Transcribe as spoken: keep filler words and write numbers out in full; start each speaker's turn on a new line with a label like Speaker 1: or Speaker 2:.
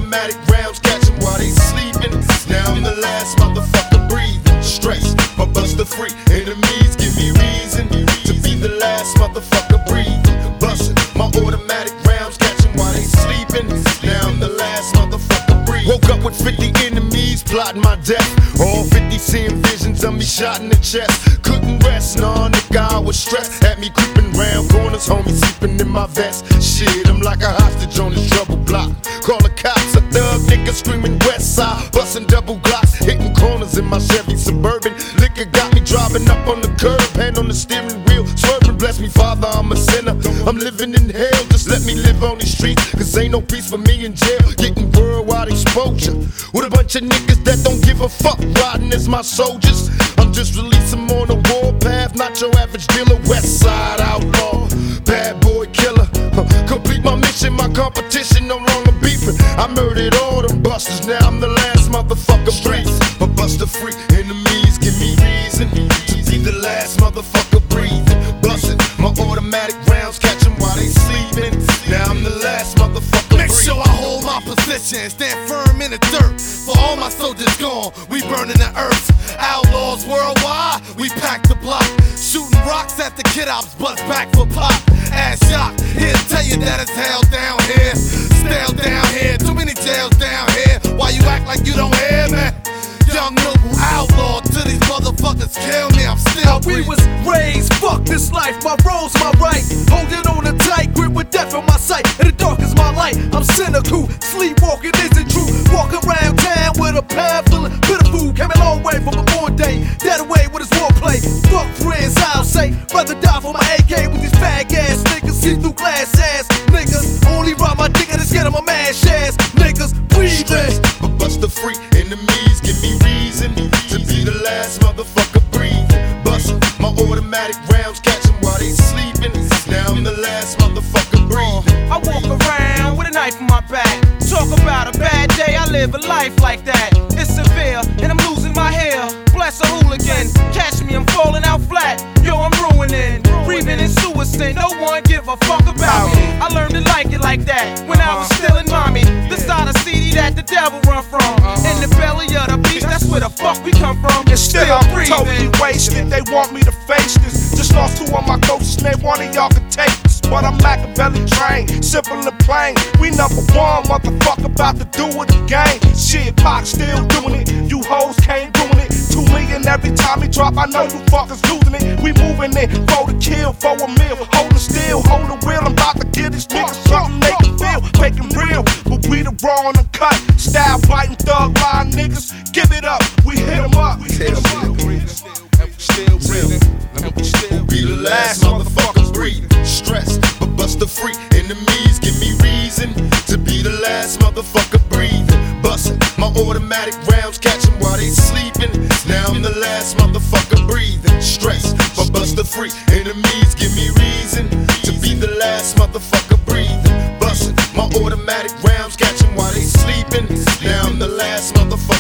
Speaker 1: automatic rounds, catch them while they sleeping. Now I'm the last motherfucker breathing. Stress, my buster free. Enemies give me reason to be the last motherfucker breathing. Bustin' my automatic rounds, catch them while they sleeping. Now I'm the last motherfucker breathing. Woke up with fifty enemies plotting my death. All fifty seeing visions of me shot in the chest. Couldn't rest, nah, nigga, I was stressed. Had me creeping round corners, homie sleeping in my vest. Shit, I'm like a hostage on this trouble block. Call the cops, a thug nigga screaming west side. Busting double glocks, hitting corners in my Chevy Suburban. Liquor got me driving up on the curb, hand on the steering wheel, swerving. Bless me, Father, I'm a sinner. I'm living in hell, just let me live on these streets. Cause ain't no peace for me in jail. Getting worldwide exposure with a bunch of niggas that don't give a fuck, riding as my soldiers. I'm just releasing them on the warpath, not your average dealer. West side outlaw, bad boy killer. Huh. Complete my mission, my competition no longer beefing. I murdered all them busters, now I'm the last motherfucker breathing. But buster free, enemies give me reason to be the last motherfucker breathing. Bustin' my automatic rounds, catch them while they sleeping. Now I'm the last motherfucker breathing.
Speaker 2: Make sure I hold my position, stand firm in the dirt. For all my soldiers gone, we burning the earth. Outlaws worldwide, we pack the block. Shooting rocks at the kid ops, bust back for pop. Ass shock, here to tell you that it's hell down here. Stale down here, too many jails down here. Why you act like you don't hear me? Young noble outlaw, till these motherfuckers kill me, I'm still
Speaker 3: We
Speaker 2: breathing.
Speaker 3: was raised, fuck this life, my role's my right. Holding on a tight grip with death in my sight. And the dark is my light, I'm cynical. Sleepwalking isn't true. Walk around town with a pad full of bitter food. Came a long way from a born day. Dead away with his warplay. Fuck friends, I'll say. Rather die for my A K with these fag ass niggas. See through glass ass niggas. Only ride my dick and it's getting my mash ass niggas. Breathing.
Speaker 1: But buster free, enemies give me reason to be the last motherfucker breathing. Bustin' my automatic rounds, catch them while they sleeping. Now I'm the last motherfucker breathing.
Speaker 4: I walk around with a knife in my back. Talk about a bad day, I live a life like that. It's severe, and I'm losing my hair. Bless a hooligan, catch me, I'm falling out flat. Yo, I'm ruining, breathing in suicide. No one give a fuck about me. I learned to like it like that when I was still in mommy. This side of C D that the devil run from. In the belly of the beast, that's where the fuck we come from.
Speaker 5: And still I'm
Speaker 4: breathing.
Speaker 5: totally wasted. They want me to face this. Just lost two of my coaches, name one of y'all can take this. But I'm Machiavelli trained, simple and plain. We number one, motherfucker, about to do it again. Shit, Pac still doing it. You hoes can't doing it. Two million every time he drop. I know you fuckers losing it. We moving it for the kill, for a meal. Holding still, hold the wheel. I'm about to give these niggas something they can feel. Making real, but we the raw and uncut. Style biting thug line niggas. Give it up, we hit 'em up. We hit 'em up.
Speaker 1: Still breathing. Who be the last motherfucker breathing? Stressed, but buster free. Enemies give me reason to be the last motherfucker breathing. Bustin' my automatic rounds, catch them while they sleeping. Now I'm the last motherfucker breathing. Stressed, but buster free. Enemies give me reason to be the last motherfucker breathing. Bustin' my automatic rounds, catch them while they sleeping. Now I'm the last motherfucker